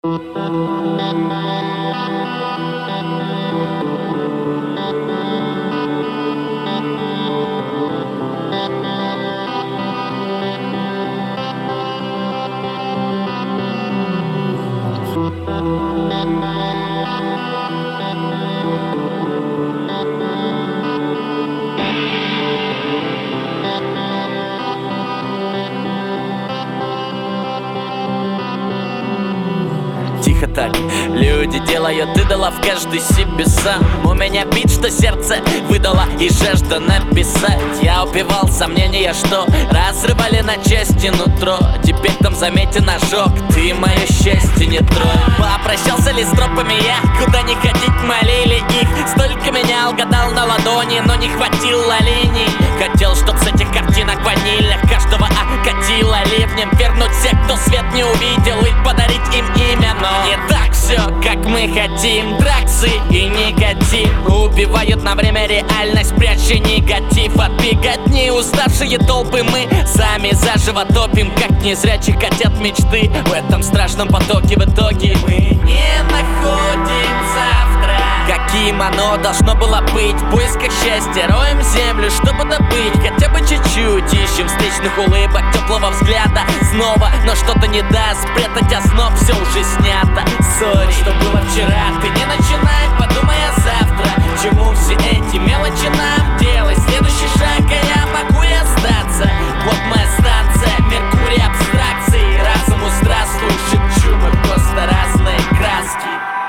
Тихо так, люди делают идолов, каждый себе сам. У меня бит, что сердце выдало и жажда написать. Я упивал сомнения, что разрывали на части нутро. Теперь там заметен ожог, ты мое счастье не трой. Попрощался ли с тропами я, куда не ходить молили их. Столько менял, гадал на ладони, но не хватило линий. Хотел, чтоб с этих картинок ванильных каждого окатило ливнем. Вернуть всех, кто свет не увидел, и подарить им имя. Но не так все, как мы хотим. Драксы и никотин убивают на время реальность, пряча негатив от беготни. Уставшие толпы мы сами заживо топим, как незрячих котят мечты. В этом страшном потоке в итоге мы не находим завтра, каким оно должно было быть. В поисках счастья роем землю, чтобы добыть хотя бы чуть-чуть. Ищем встречных улыбок, теплого взгляда снова, но что-то не даст спрятать основ, все уже снято. Сори, что было вчера, ты не начинай, подумай о завтра. Чему все эти мелочи нам делать? Следующий шаг, а я могу и остаться. Вот моя станция, Меркурий абстракции. Разуму здравствуй, шепчу, мы просто разные краски.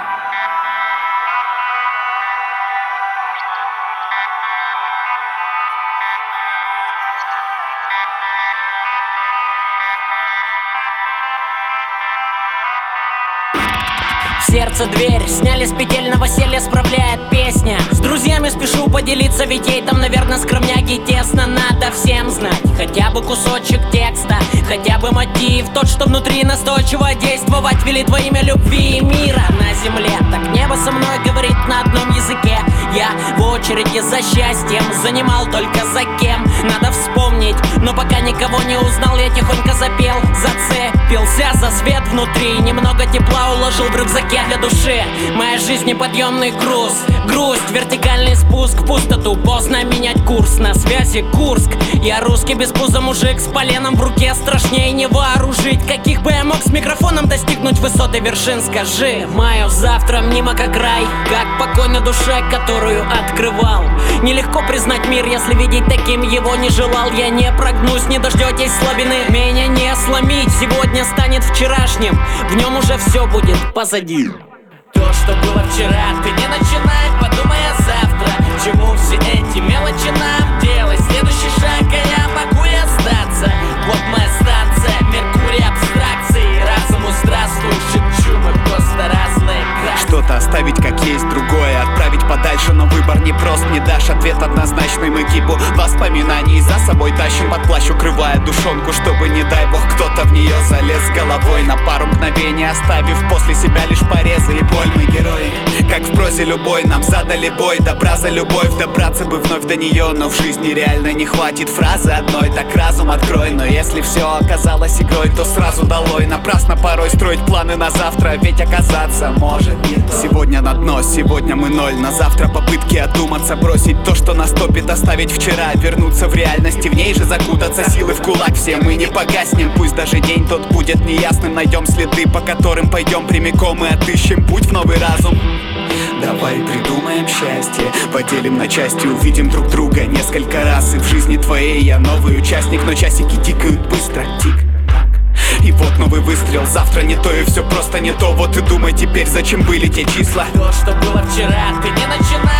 Сердце дверь, сняли с петель, новоселье справляет песня. С друзьями спешу поделиться, ведь ей там, наверное, скромняки тесно. Надо всем знать хотя бы кусочек текста, хотя бы мотив, тот, что внутри настойчиво действовать велит во имя любви и мира на земле. Так небо со мной говорит на одном языке. Я в очереди за счастьем, занимал только за кем. Надо вспомнить, но пока никого не узнал, я тихонько запел. Зацепился за свет внутри, немного тепла уложил в рюкзаке для души. Моя жизнь неподъемный груз, грусть, вертикальный спуск в пустоту. Поздно менять курс, на связи Курск. Я русский без пуза мужик с поленом в руке, страшнее не вооружить. Каких бы я мог с микрофоном достигнуть высоты вершин, скажи. Мое завтра мнимо как рай, как покой на душе, которую открывал. Нелегко признать мир, если видеть таким его не желал. Я не прогнусь, не дождетесь слабины, меня не сломить. Сегодня станет вчерашним, в нем уже все будет позади. То, что было вчера, ты не начинай, подумай о завтра. Чему все эти мелочи нам делать? Следующий шаг, а я могу и остаться. Вот моя станция, Меркурий абстракции. Разуму здравствуй, шепчу, мы просто разные краски. Что-то оставить как есть, другое отправить подальше, но выбор не прост, не дашь ответ однозначный. Мы кипу воспоминаний за собой тащим под плащ, укрывая душонку, чтобы, не дай бог, кто-то в нее залез головой на пару мгновений, оставив после себя лишь порезы и боль. Мы герои, как в прозе любой, нам задали бой. Добра за любовь, добраться бы вновь до нее, но в жизни реально не хватит фразы одной. Так разум открой, но если все оказалось игрой, то сразу долой. Напрасно порой строить планы на завтра, ведь оказаться может не то. Сегодня на дно, сегодня мы ноль, на завтра попытки одуматься, бросить то, что нас топит, оставить вчера, вернуться в реальность и в ней же закутаться. Силы в кулак, все мы не погаснем, пусть даже день тот будет неясным. Найдем следы, по которым пойдем прямиком, и отыщем путь в новый разум. Давай придумаем счастье, поделим на части, увидим друг друга несколько раз. И в жизни твоей я новый участник, но часики тикают быстро, тик-так. И вот новый выстрел, завтра не то и все просто не то. Вот и думай теперь, зачем были те числа. То, что было вчера, ты не начинай.